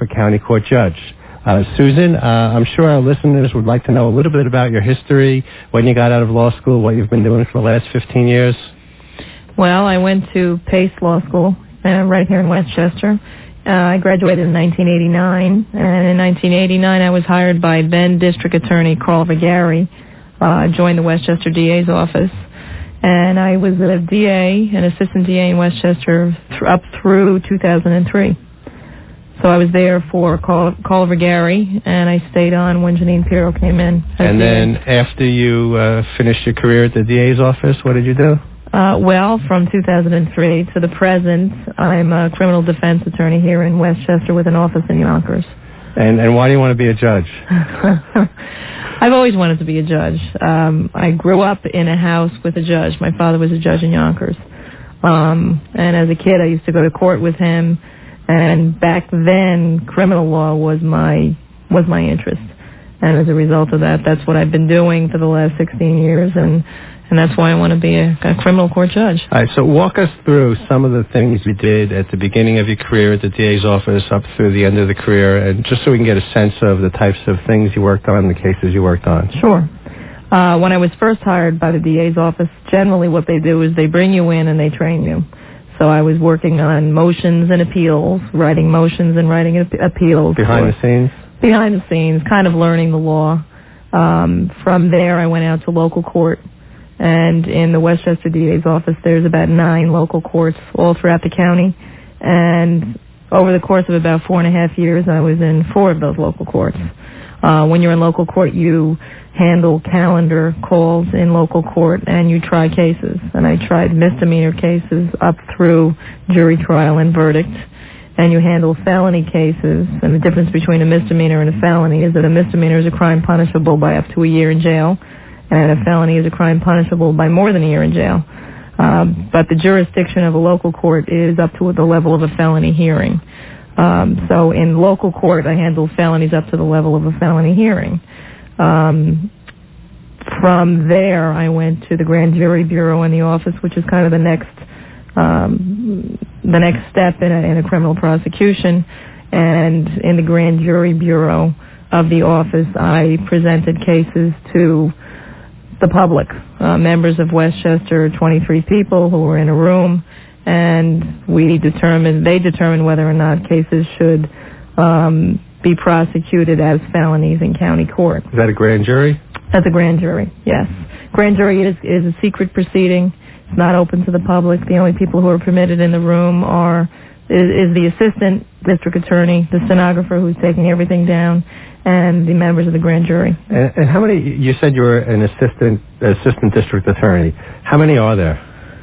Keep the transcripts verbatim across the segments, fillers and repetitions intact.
for county court judge. Uh, Susan, uh, I'm sure our listeners would like to know a little bit about your history, when you got out of law school, what you've been doing for the last fifteen years. Well, I went to Pace Law School uh, right here in Westchester. Uh, I graduated in nineteen eighty-nine, and in nineteen eighty-nine I was hired by then District Attorney Carl Vergari. I uh, joined the Westchester D A's office, and I was a D A, an assistant D A in Westchester th- up through two thousand three. So I was there for Carl, Carl Vergari, and I stayed on when Janine Pirro came in. And then after you uh, finished your career at the D A's office, what did you do? Uh, well, from two thousand three to the present, I'm a criminal defense attorney here in Westchester with an office in Yonkers. And and why do you want to be a judge? I've always wanted to be a judge. Um, I grew up in a house with a judge. My father was a judge in Yonkers. Um, and as a kid, I used to go to court with him. And back then, criminal law was my was my interest. And as a result of that, that's what I've been doing for the last sixteen years. And And that's why I want to be a, a criminal court judge. All right, so walk us through some of the things you did at the beginning of your career at the D A's office up through the end of the career, and just so we can get a sense of the types of things you worked on, the cases you worked on. Sure. Uh, when I was first hired by the D A's office, generally what they do is they bring you in and they train you. So I was working on motions and appeals, writing motions and writing ap- appeals. Behind the scenes? Behind the scenes, kind of learning the law. Um, from there, I went out to local court. And in the Westchester D A's office, there's about nine local courts all throughout the county. And over the course of about four and a half years, I was in four of those local courts. Uh, when you're in local court, you handle calendar calls in local court, and you try cases. And I tried misdemeanor cases up through jury trial and verdict. And you handle felony cases. And the difference between a misdemeanor and a felony is that a misdemeanor is a crime punishable by up to a year in jail, and a felony is a crime punishable by more than a year in jail. Um, but the jurisdiction of a local court is up to the level of a felony hearing. Um, so in local court, I handle felonies up to the level of a felony hearing. Um, from there, I went to the Grand Jury Bureau in the office, which is kind of the next um, the next step in a, in a criminal prosecution. And in the Grand Jury Bureau of the office, I presented cases to the public, uh, members of Westchester, twenty-three people who were in a room, and we determined, they determined whether or not cases should um, be prosecuted as felonies in county court. Is that a grand jury? That's a grand jury, yes. Grand jury is, is a secret proceeding. It's not open to the public. The only people who are permitted in the room are is, is the assistant district attorney, the stenographer who's taking everything down, and the members of the grand jury. And, and how many, you said you were an assistant assistant district attorney. How many are there?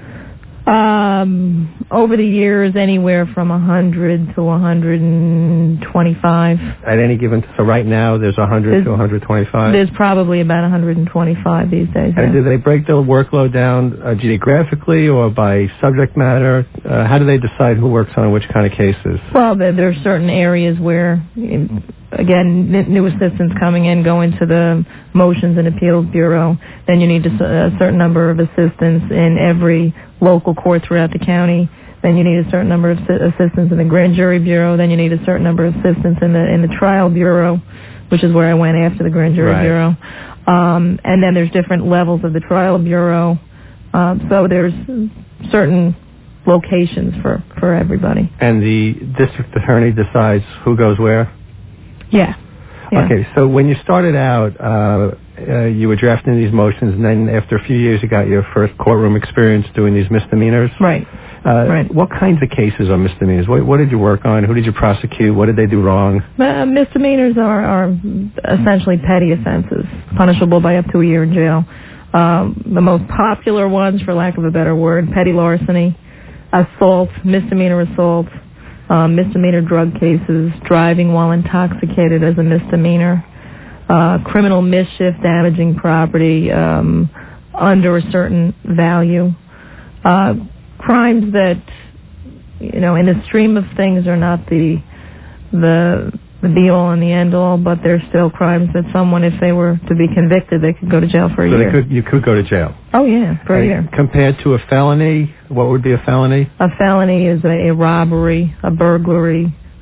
Um, over the years, anywhere from one hundred to one hundred twenty-five. At any given, so right now there's one hundred there's, to one hundred twenty-five? There's probably about one hundred twenty-five these days. And yeah. do they break their workload down uh, geographically or by subject matter? Uh, how do they decide who works on which kind of cases? Well, there, there are certain areas where, again, new assistants coming in go into the Motions and Appeals Bureau. Then you need a, a certain number of assistants in every local court throughout the county. Then you need a certain number of assistants in the Grand Jury Bureau. Then you need a certain number of assistants in the in the Trial Bureau, which is where I went after the Grand Jury right. Bureau. Um, and then there's different levels of the Trial Bureau. Um, so there's certain locations for, for everybody. And the district attorney decides who goes where? Yeah. yeah. Okay, so when you started out, uh, uh, you were drafting these motions, and then after a few years you got your first courtroom experience doing these misdemeanors. Right. Uh, right. What kinds of cases are misdemeanors? What, what did you work on? Who did you prosecute? What did they do wrong? Uh, misdemeanors are, are essentially petty offenses, punishable by up to a year in jail. Um, the most popular ones, for lack of a better word, petty larceny, assault, misdemeanor assault, um, misdemeanor drug cases, driving while intoxicated as a misdemeanor, uh, criminal mischief, damaging property um, under a certain value, uh, crimes that, you know, in the stream of things are not the the the be-all and the end-all, but they're still crimes that someone, if they were to be convicted, they could go to jail for a so year. So they could, you could go to jail? Oh, yeah, for and a year. Compared to a felony, what would be a felony? A felony is a, a robbery, a burglary,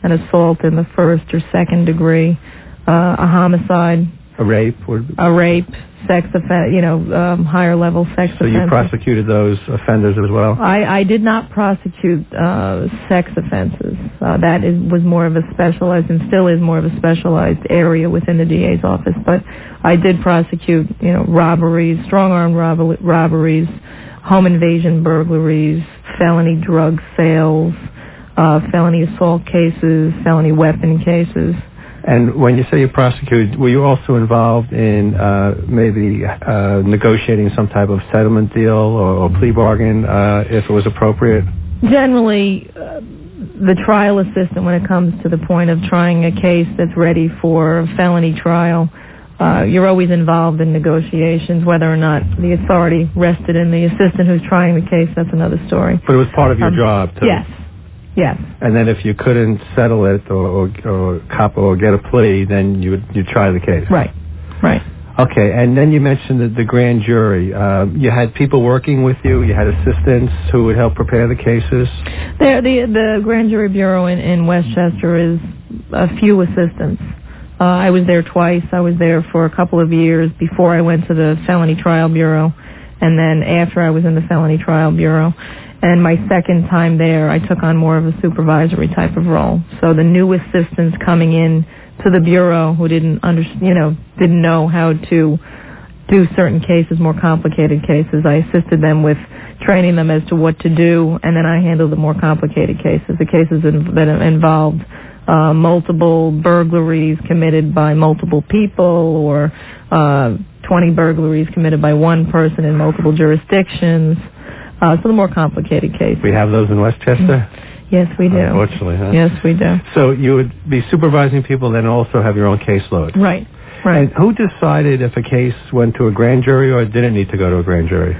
an assault in the first or second degree, uh, a homicide, a rape, would a rape, sex offense, you know, um, higher level sex so offenses. you prosecuted those offenders as well? I, I did not prosecute uh, sex offenses. Uh, that is, was more of a specialized, and still is more of a specialized area within the D A's office. But I did prosecute, you know, robberies, strong-arm rob- robberies, home invasion burglaries, felony drug sales, uh, felony assault cases, felony weapon cases. And when you say you prosecuted, were you also involved in uh, maybe uh, negotiating some type of settlement deal or, or plea bargain uh, if it was appropriate? Generally, uh, the trial assistant, when it comes to the point of trying a case that's ready for a felony trial, uh, you're always involved in negotiations. Whether or not the authority rested in the assistant who's trying the case, that's another story. But it was part of your um, job, too. Yes. Yes. And then if you couldn't settle it or, or, or cop or get a plea, then you would you try the case. Right. Right. Okay. And then you mentioned the, the grand jury. Uh, you had people working with you. You had assistants who would help prepare the cases. There, the the grand jury bureau in, in Westchester is a few assistants. Uh, I was there twice. I was there for a couple of years before I went to the felony trial bureau, and then after I was in the felony trial bureau. And my second time there, I took on more of a supervisory type of role. So the new assistants coming in to the bureau who didn't under, you know, didn't know how to do certain cases, more complicated cases, I assisted them with training them as to what to do, and then I handled the more complicated cases, the cases in, that involved uh, multiple burglaries committed by multiple people, or uh, twenty burglaries committed by one person in multiple jurisdictions. Uh, so the more complicated case. We have those in Westchester? Yes, we do. Unfortunately, huh? Yes, we do. So you would be supervising people, then also have your own caseload? Right, right. And who decided if a case went to a grand jury or didn't need to go to a grand jury?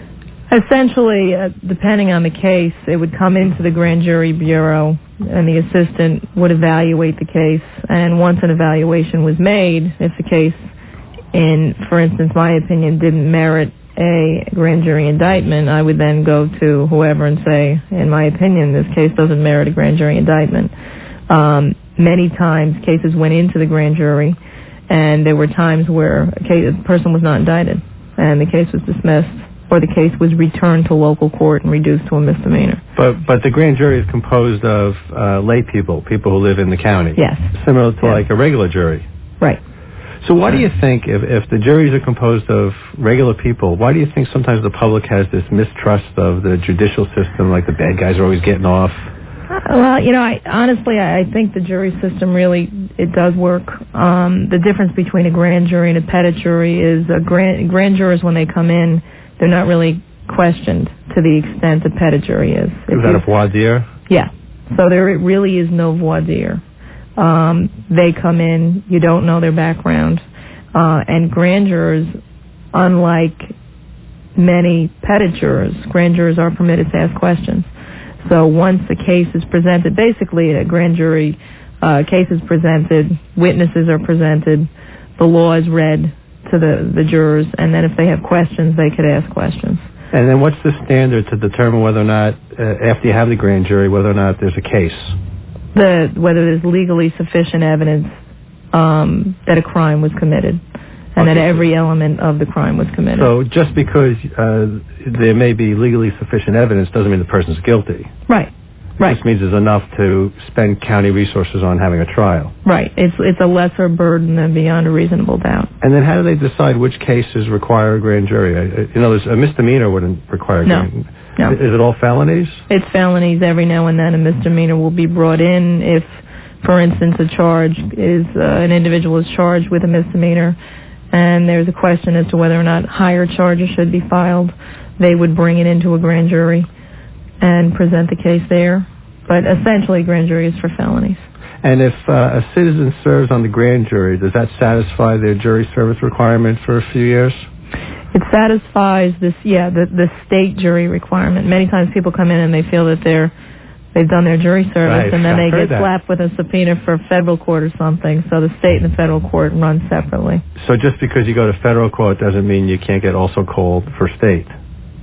Essentially, uh, depending on the case, it would come into the grand jury bureau, and the assistant would evaluate the case. And once an evaluation was made, if the case, in, for instance, my opinion, didn't merit a grand jury indictment, I would then go to whoever and say, in my opinion, this case doesn't merit a grand jury indictment. Um, many times cases went into the grand jury, and there were times where a, case, a person was not indicted, and the case was dismissed, or the case was returned to local court and reduced to a misdemeanor. But but the grand jury is composed of uh, lay people, people who live in the county. Yes. Similar to yes. like a regular jury. Right. So why do you think, if, if the juries are composed of regular people, why do you think sometimes the public has this mistrust of the judicial system, like the bad guys are always getting off? Uh, well, you know, I, honestly, I think the jury system really, it does work. Um, the difference between a grand jury and a petit jury is a grand, grand jurors, when they come in, they're not really questioned to the extent a petit jury is. Is that a voir dire? Yeah. So there really is no voir dire. Um, they come in, you don't know their background, uh, and grand jurors, unlike many petit jurors, grand jurors are permitted to ask questions. So once the case is presented, basically a grand jury uh, case is presented, witnesses are presented, the law is read to the, the jurors, and then if they have questions, they could ask questions. And then what's the standard to determine whether or not, uh, after you have the grand jury, whether or not there's a case? The, whether there's legally sufficient evidence um, that a crime was committed, and okay. that every element of the crime was committed. So just because uh, there may be legally sufficient evidence doesn't mean the person's guilty. Right. It right. just means there's enough to spend county resources on having a trial. Right. It's it's a lesser burden than beyond a reasonable doubt. And then how do they decide which cases require a grand jury? You know, a misdemeanor wouldn't require a no. grand No. Is it all felonies? It's felonies. Every now and then a misdemeanor will be brought in. If, for instance, a charge is, uh, an individual is charged with a misdemeanor, and there's a question as to whether or not higher charges should be filed, they would bring it into a grand jury and present the case there. But essentially, grand jury is for felonies. And if uh, a citizen serves on the grand jury, does that satisfy their jury service requirement for a few years? It satisfies this, yeah, the the state jury requirement. Many times people come in and they feel that they're they've done their jury service, right. and then I've they get that. slapped with a subpoena for federal court or something. So the state and the federal court run separately. So just because you go to federal court doesn't mean you can't get also called for state.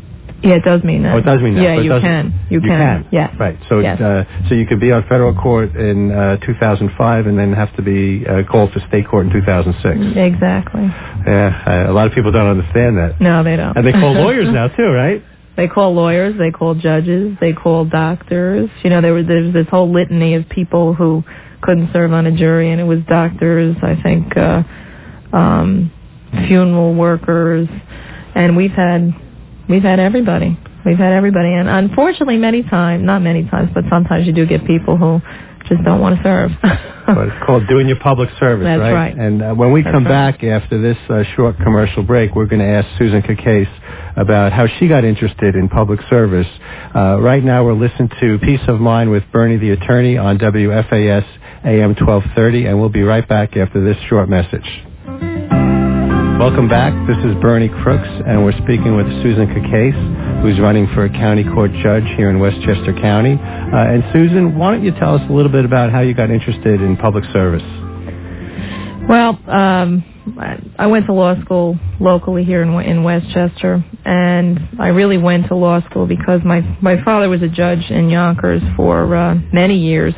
Yeah, it does mean that. Oh, it does mean that. Yeah, but you can. You, you can. can. Yes. Right. So, yes. uh, so you could be on federal court in uh, two thousand five and then have to be uh, called for state court in two thousand six. Exactly. Yeah, uh, a lot of people don't understand that. No, they don't. And they call lawyers now too, right? They call lawyers. They call judges. They call doctors. You know, there was there was this whole litany of people who couldn't serve on a jury, and it was doctors. I think uh, um, funeral workers, and we've had we've had everybody. We've had everybody, and unfortunately, many times, not many times, but sometimes you do get people who just don't want to serve. Well, it's called doing your public service, That's right? right. And uh, when we That's come right. back after this uh, short commercial break, we're going to ask Susan Kacase about how she got interested in public service. Uh, right now, we're listening to Peace of Mind with Bernie the Attorney on W F A S A M twelve thirty, and we'll be right back after this short message. Welcome back. This is Bernie Crooks, and we're speaking with Susan Kacase, who's running for a county court judge here in Westchester County. Uh, and Susan, why don't you tell us a little bit about how you got interested in public service? Well, um, I went to law school locally here in, in Westchester, and I really went to law school because my, my father was a judge in Yonkers for uh, many years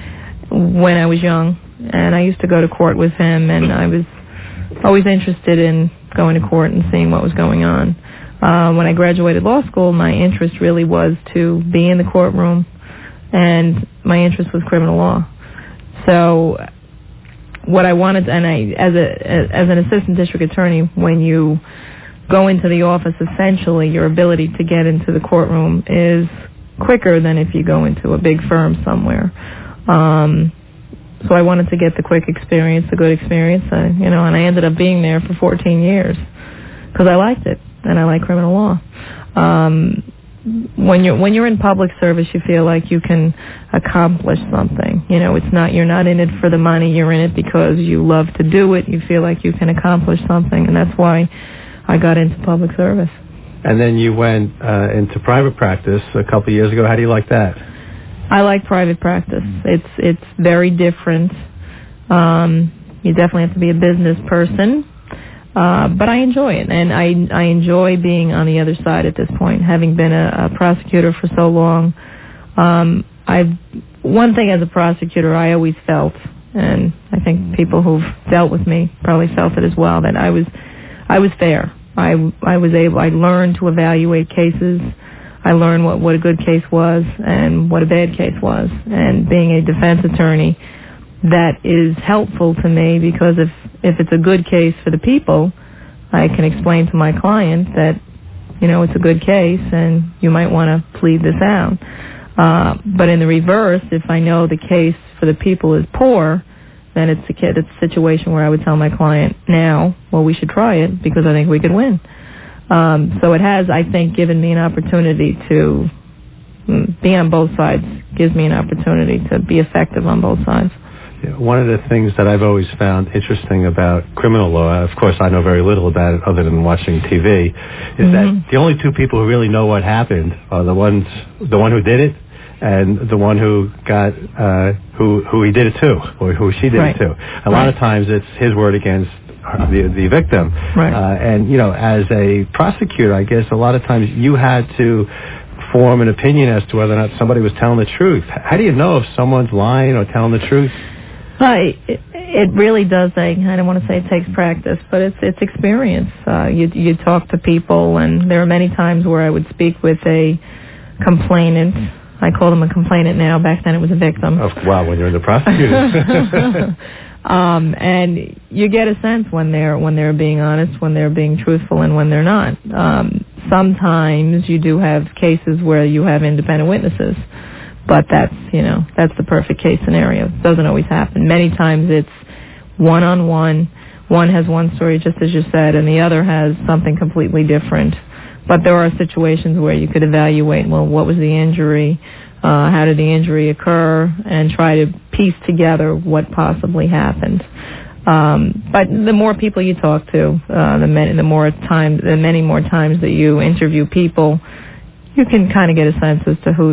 when I was young, and I used to go to court with him, and I was always interested in going to court and seeing what was going on. Uh, when I graduated law school, my interest really was to be in the courtroom, and my interest was criminal law. So what I wanted, and I, as a as an assistant district attorney, when you go into the office, essentially your ability to get into the courtroom is quicker than if you go into a big firm somewhere. Um, so I wanted to get the quick experience, the good experience, uh, you know, and I ended up being there for fourteen years because I liked it, and I like criminal law. Um, when you're when you're in public service, you feel like you can accomplish something. You know, it's not you're not in it for the money. You're in it because you love to do it. You feel like you can accomplish something, and that's why I got into public service. And then you went uh, into private practice a couple of years ago. How do you like that? I like private practice. It's it's very different. Um, you definitely have to be a business person. Uh, but I enjoy it, and I I enjoy being on the other side at this point, having been a, a prosecutor for so long. Um, I've one thing as a prosecutor, I always felt, and I think people who've dealt with me probably felt it as well, that I was I was fair. I I was able. I learned to evaluate cases. I learned what what a good case was and what a bad case was, and being a defense attorney, that is helpful to me because if if it's a good case for the people, I can explain to my client that, you know, it's a good case and you might want to plead this out. Uh, but in the reverse, if I know the case for the people is poor, then it's a, it's a situation where I would tell my client now, well, we should try it because I think we could win. Um, so it has, I think, given me an opportunity to be on both sides, gives me an opportunity to be effective on both sides. One of the things that I've always found interesting about criminal law, of course I know very little about it other than watching T V, is mm-hmm. that the only two people who really know what happened are the ones, the one who did it and the one who got, uh, who, who he did it to, or who she did right. it to. A right. lot of times it's his word against the, the victim. Right. Uh, and, you know, as a prosecutor, I guess a lot of times you had to form an opinion as to whether or not somebody was telling the truth. How do you know if someone's lying or telling the truth? Uh, it, it really does. I, I don't want to say it takes practice, but it's it's experience. Uh, you you talk to people, and there are many times where I would speak with a complainant. I call them a complainant now. Back then, it was a victim. Oh, wow, when you're the prosecutor. um, and you get a sense when they're when they're being honest, when they're being truthful, and when they're not. Um, sometimes you do have cases where you have independent witnesses. But that's, you know, that's the perfect case scenario. It doesn't always happen. Many times it's one-on-one. One has one story, just as you said, and the other has something completely different. But there are situations where you could evaluate, well, what was the injury? Uh, how did the injury occur? And try to piece together what possibly happened. Um, but the more people you talk to, uh, the, many, the more time, the many more times that you interview people, you can kind of get a sense as to who's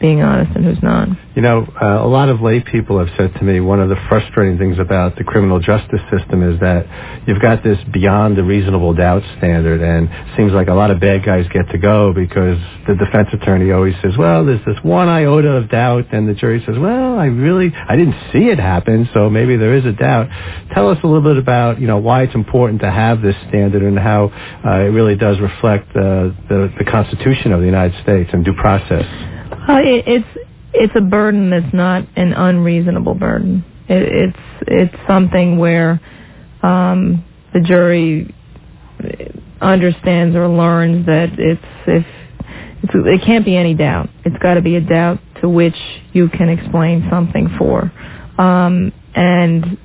being honest and who's not. You know, uh, a lot of lay people have said to me one of the frustrating things about the criminal justice system is that you've got this beyond the reasonable doubt standard, and it seems like a lot of bad guys get to go because the defense attorney always says, well, there's this one iota of doubt, and the jury says, well, I really, I didn't see it happen, so maybe there is a doubt. Tell us a little bit about, you know, why it's important to have this standard and how uh, it really does reflect uh, the, the Constitution of the United States and due process. Uh, it, it's it's a burden that's not an unreasonable burden. It, it's it's something where um, the jury understands or learns that it's if it's, it can't be any doubt. It's got to be a doubt to which you can explain something for, um, and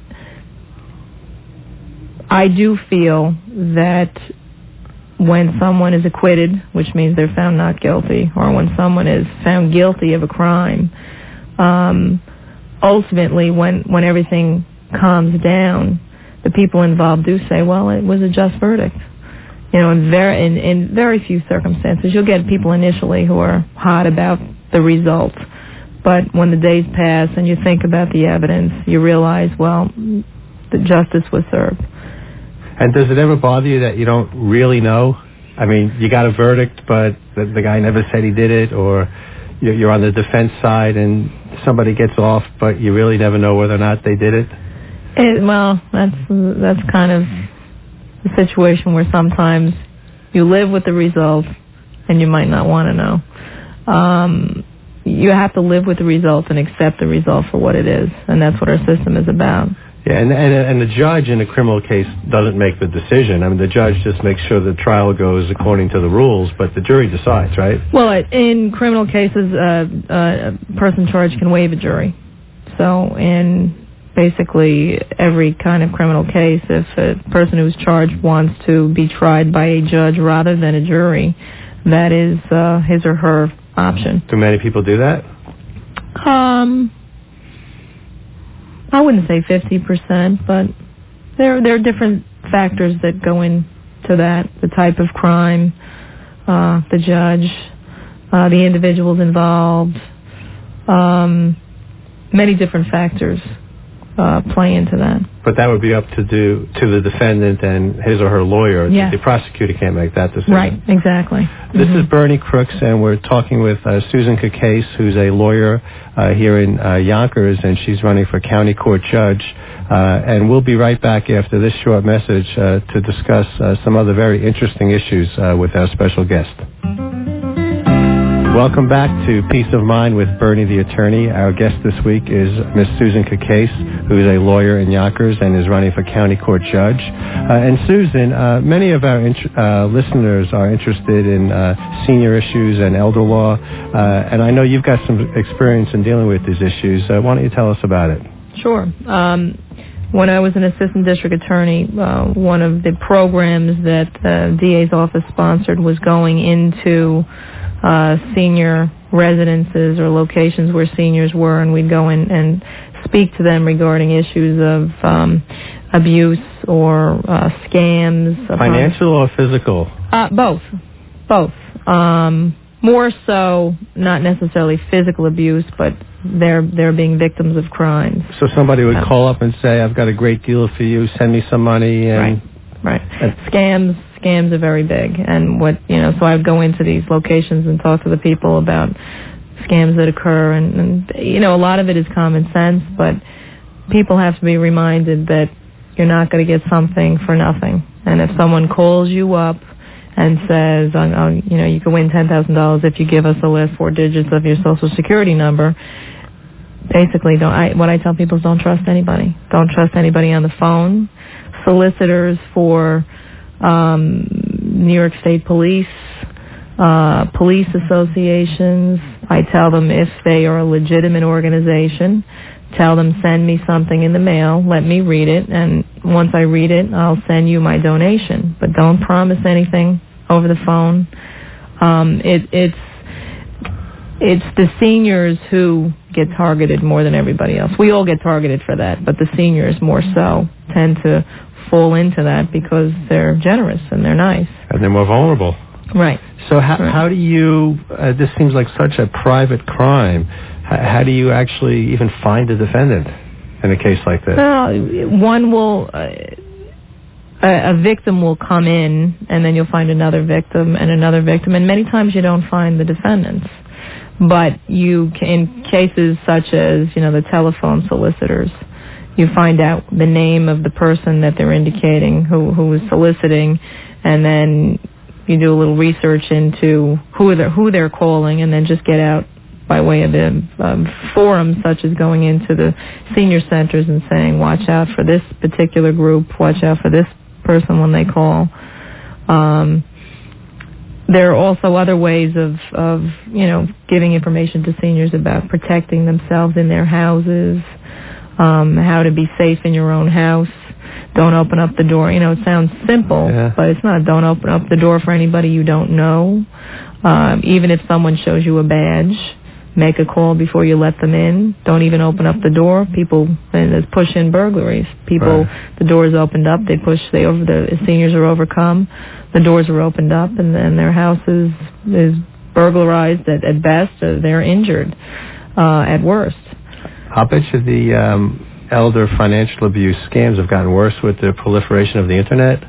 I do feel that when someone is acquitted, which means they're found not guilty, or when someone is found guilty of a crime, um, ultimately when, when everything calms down, the people involved do say, well, it was a just verdict. You know, in very, in, in very few circumstances, you'll get people initially who are hot about the result. But when the days pass and you think about the evidence, you realize, well, the justice was served. And does it ever bother you that you don't really know? I mean, you got a verdict, but the, the guy never said he did it, or you're on the defense side and somebody gets off, but you really never know whether or not they did it? it well, that's that's kind of the situation where sometimes you live with the result and you might not want to know. Um, you have to live with the result and accept the result for what it is, and that's what our system is about. Yeah, and, and and the judge in a criminal case doesn't make the decision. I mean, the judge just makes sure the trial goes according to the rules, but the jury decides, right? Well, in criminal cases, uh, uh, a person charged can waive a jury. So in basically every kind of criminal case, if a person who's charged wants to be tried by a judge rather than a jury, that is uh, his or her option. Do many people do that? Um... I wouldn't say fifty percent, but there there are different factors that go into that. The type of crime, uh, the judge, uh, the individuals involved, um, many different factors uh, play into that. But that would be up to do to the defendant and his or her lawyer. Yes. The prosecutor can't make that decision. Right, exactly. This mm-hmm. is Bernie Crooks, and we're talking with uh, Susan Kacase, who's a lawyer uh, here in uh, Yonkers, and she's running for county court judge. Uh, and we'll be right back after this short message uh, to discuss uh, some other very interesting issues uh, with our special guest. Welcome back to Peace of Mind with Bernie the Attorney. Our guest this week is Miss Susan Kacase, who is a lawyer in Yonkers and is running for county court judge. Uh, and Susan, uh, many of our int- uh, listeners are interested in uh, senior issues and elder law, uh, and I know you've got some experience in dealing with these issues. Uh, why don't you tell us about it? Sure. Um, when I was an assistant district attorney, uh, one of the programs that the D A's office sponsored was going into Uh, senior residences or locations where seniors were, and we'd go in and speak to them regarding issues of um, abuse or uh, scams. Financial or physical? Uh, both. Both. Um, more so, not necessarily physical abuse, but they're they're being victims of crimes. So somebody would um, call up and say, I've got a great deal for you, send me some money. And right, right. Scams. Scams are very big, and what you know. So I would go into these locations and talk to the people about scams that occur, and, and you know, a lot of it is common sense, but people have to be reminded that you're not going to get something for nothing. And if someone calls you up and says, oh, oh, you know, you can win ten thousand dollars if you give us the last four digits of your social security number, basically, don't. I, what I tell people is don't trust anybody. Don't trust anybody on the phone. Solicitors for Um, New York State Police, uh, police associations. I tell them if they are a legitimate organization, tell them send me something in the mail, let me read it, and once I read it, I'll send you my donation. But don't promise anything over the phone. Um, it, it's it's the seniors who get targeted more than everybody else. We all get targeted for that, but the seniors more so tend to fall into that because they're generous and they're nice. And they're more vulnerable. Right. So how, right. how do you, uh, this seems like such a private crime, how, how do you actually even find a defendant in a case like this? Well, one will, uh, a, a victim will come in, and then you'll find another victim and another victim, and many times you don't find the defendants. But you, in cases such as, you know, the telephone solicitors, you find out the name of the person that they're indicating who, who is soliciting, and then you do a little research into who they're, who they're calling, and then just get out by way of the um, forums such as going into the senior centers and saying, watch out for this particular group, watch out for this person when they call. Um, there are also other ways of, of, you know, giving information to seniors about protecting themselves in their houses, um, how to be safe in your own house. Don't open up the door. You know, it sounds simple, yeah. but it's not. Don't open up the door for anybody you don't know. Um, even if someone shows you a badge, make a call before you let them in. Don't even open up the door. People, and there's push-in burglaries. People, right. the doors opened up. They push. They over. The seniors are overcome. The doors are opened up, and then their house is is burglarized at, at best. Or they're injured uh, at worst. I'll bet you the um, elder financial abuse scams have gotten worse with the proliferation of the internet.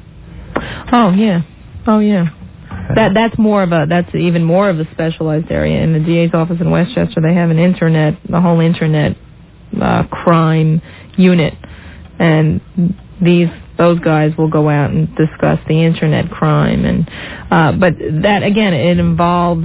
Oh yeah, oh yeah. That that's more of a that's even more of a specialized area. In the D A's office in Westchester, they have an internet, the whole internet uh, crime unit, and these those guys will go out and discuss the internet crime. And uh, but that again, it involves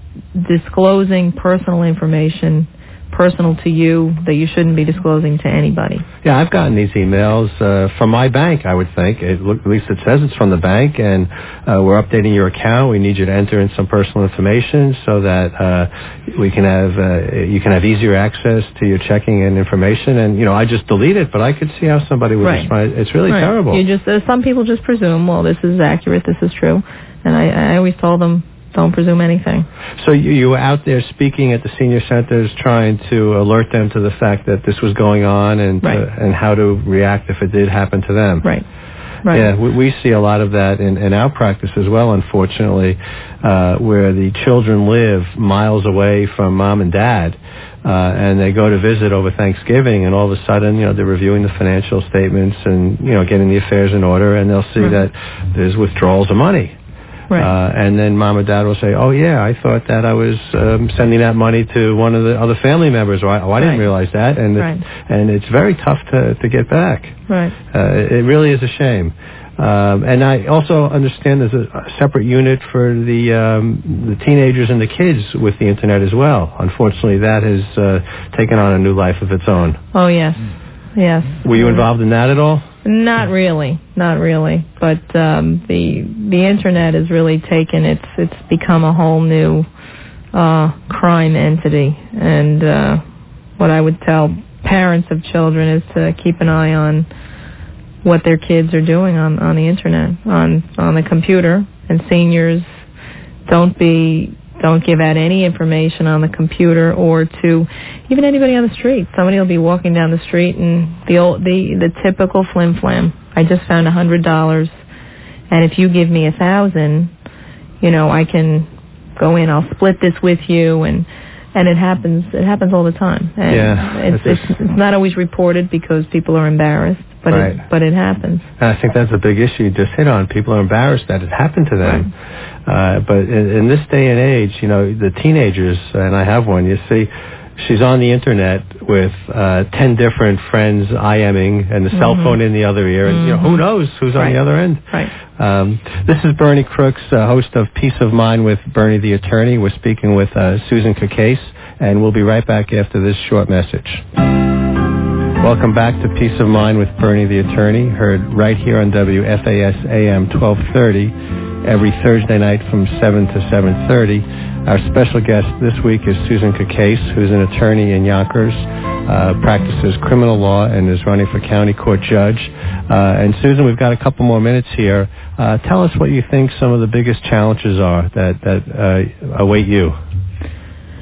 disclosing personal information, personal to you, that you shouldn't be disclosing to anybody. Yeah, I've gotten these emails uh, from my bank, I would think. It, at least it says it's from the bank, and uh, we're updating your account. We need you to enter in some personal information so that uh, we can have uh, you can have easier access to your checking and information. And, you know, I just delete it, but I could see how somebody would right. respond. It's really right. terrible. You just uh, some people just presume, well, this is accurate, this is true. And I, I always told them, don't presume anything. So you, you were out there speaking at the senior centers trying to alert them to the fact that this was going on and right. to, and how to react if it did happen to them. Right. Right. Yeah, we, we see a lot of that in, in our practice as well, unfortunately, uh, where the children live miles away from mom and dad, uh, and they go to visit over Thanksgiving, and all of a sudden, you know, they're reviewing the financial statements and, you know, getting the affairs in order, and they'll see right. that there's withdrawals of money. Right. Uh, and then mom and dad will say, oh, yeah, I thought that I was um, sending that money to one of the other family members. Or, oh, I didn't right. realize that. And, right. it, and it's very tough to, to get back. Right. Uh, it really is a shame. Um, and I also understand there's a, a separate unit for the um, the teenagers and the kids with the Internet as well. Unfortunately, that has uh, taken on a new life of its own. Oh, yes. Yes. Were you involved in that at all? Not really, not really. But um, the the internet has really taken it's it's become a whole new uh, crime entity. And uh, what I would tell parents of children is to keep an eye on what their kids are doing on, on the internet, on on the computer. And seniors, don't be don't give out any information on the computer or to even anybody on the street. Somebody will be walking down the street and the old, the, the typical flim flam. I just found a hundred dollars, and if you give me a thousand, you know, I can go in. I'll split this with you, and and it happens. It happens all the time. And yeah, it's it's, it's it's not always reported because people are embarrassed, but right. it, but it happens. And I think that's a big issue you just hit on. People are embarrassed that it happened to them. Right. Uh, but in, in this day and age, you know, the teenagers, and I have one, you see, she's on the internet with uh, ten different friends IMing and the mm-hmm. cell phone in the other ear, and mm-hmm. you know, who knows who's right. on the other end. Right. Um, this is Bernie Crooks, uh, host of Peace of Mind with Bernie the Attorney. We're speaking with uh, Susan Kakace, and we'll be right back after this short message. Welcome back to Peace of Mind with Bernie the Attorney, heard right here on W F A S A M twelve thirty. Every Thursday night from seven to seven thirty. Our special guest this week is Susan Kakace, who's an attorney in Yonkers, uh, practices criminal law, and is running for county court judge. Uh, and Susan, we've got a couple more minutes here. Uh, tell us what you think some of the biggest challenges are that, that uh, await you.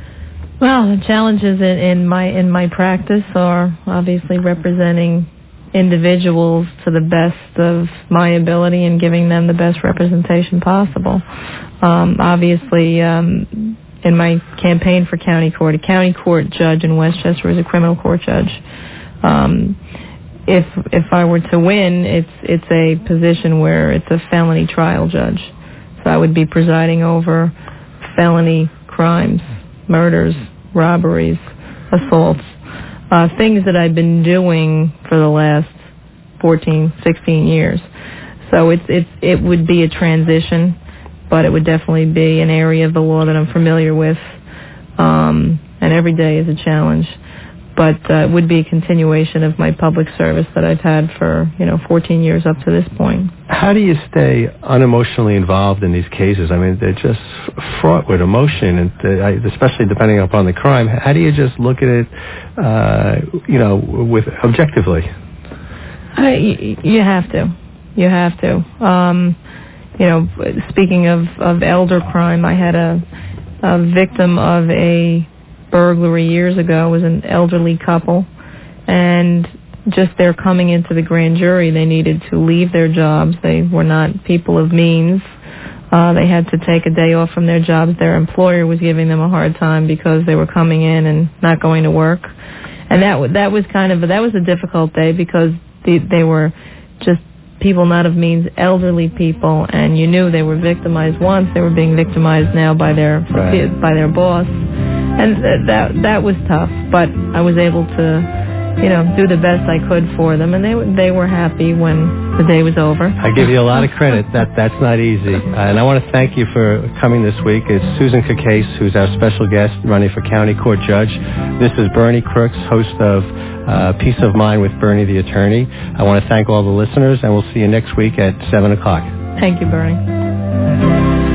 Well, the challenges in, in my in my practice are obviously representing individuals to the best of my ability and giving them the best representation possible. Um, obviously, um, in my campaign for county court, a county court judge in Westchester is a criminal court judge. Um, if if I were to win, it's it's a position where it's a felony trial judge. So I would be presiding over felony crimes, murders, robberies, assaults, uh, things that I've been doing for the last fourteen, sixteen years. So it's it's it would be a transition, but it would definitely be an area of the law that I'm familiar with, um, and every day is a challenge. But uh, it would be a continuation of my public service that I've had for, you know, fourteen years up to this point. How do you stay unemotionally involved in these cases? I mean, they're just fraught with emotion, and uh, especially depending upon the crime. How do you just look at it, uh, you know, with objectively? I, you have to. You have to. Um, you know, speaking of, of elder crime, I had a, a victim of a burglary years ago. It was an elderly couple, and just their coming into the grand jury, they needed to leave their jobs. They were not people of means. Uh, they had to take a day off from their jobs. Their employer was giving them a hard time because they were coming in and not going to work. And that that was kind of that was a difficult day because they, they were just people not of means, elderly people, and you knew they were victimized once. They were being victimized now by their right. by their boss. And that that was tough, but I was able to, you know, do the best I could for them, and they they were happy when the day was over. I give you a lot of credit. That that's not easy, uh, and I want to thank you for coming this week. It's Susan Kacase, who's our special guest, running for county court judge. This is Bernie Crooks, host of uh, Peace of Mind with Bernie the Attorney. I want to thank all the listeners, and we'll see you next week at seven o'clock. Thank you, Bernie.